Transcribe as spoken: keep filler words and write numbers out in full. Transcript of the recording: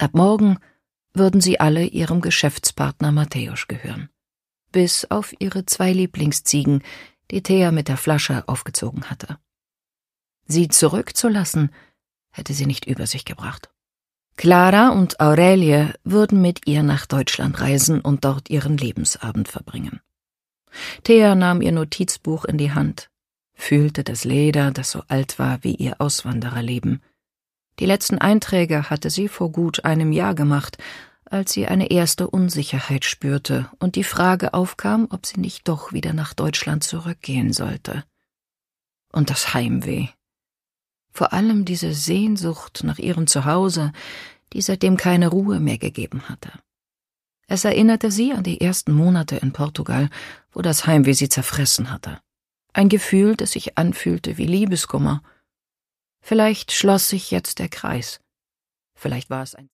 Ab morgen würden sie alle ihrem Geschäftspartner Mateusz gehören. Bis auf ihre zwei Lieblingsziegen, die Thea mit der Flasche aufgezogen hatte. Sie zurückzulassen, hätte sie nicht über sich gebracht. Clara und Aurelie würden mit ihr nach Deutschland reisen und dort ihren Lebensabend verbringen. Thea nahm ihr Notizbuch in die Hand, fühlte das Leder, das so alt war wie ihr Auswandererleben. Die letzten Einträge hatte sie vor gut einem Jahr gemacht, als sie eine erste Unsicherheit spürte und die Frage aufkam, ob sie nicht doch wieder nach Deutschland zurückgehen sollte. Und das Heimweh. Vor allem diese Sehnsucht nach ihrem Zuhause, die seitdem keine Ruhe mehr gegeben hatte. Es erinnerte sie an die ersten Monate in Portugal, wo das Heimweh sie zerfressen hatte. Ein Gefühl, das sich anfühlte wie Liebeskummer. Vielleicht schloss sich jetzt der Kreis. Vielleicht war es ein